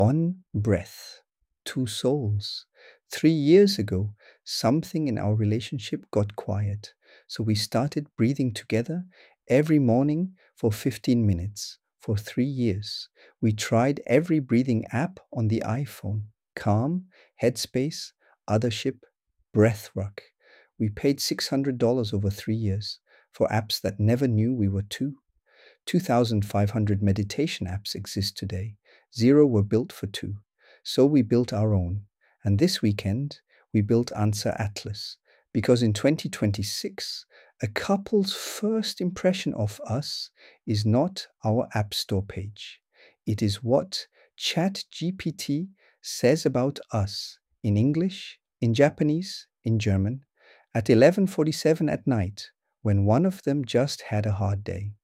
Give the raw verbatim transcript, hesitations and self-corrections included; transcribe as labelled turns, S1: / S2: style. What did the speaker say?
S1: One breath, two souls. Three years ago, something in our relationship got quiet. So we started breathing together every morning for fifteen minutes. For three years, we tried every breathing app on the iPhone: Calm, Headspace, Othership, Breathwork. We paid six hundred dollars over three years for apps that never knew we were two. two thousand five hundred meditation apps exist today. Zero were built for two. So we built our own. And this weekend, we built Answer Atlas. Because in twenty twenty-six, a couple's first impression of us is not our App Store page. It is what ChatGPT says about us in English, in Japanese, in German, at eleven forty-seven at night, when one of them just had a hard day.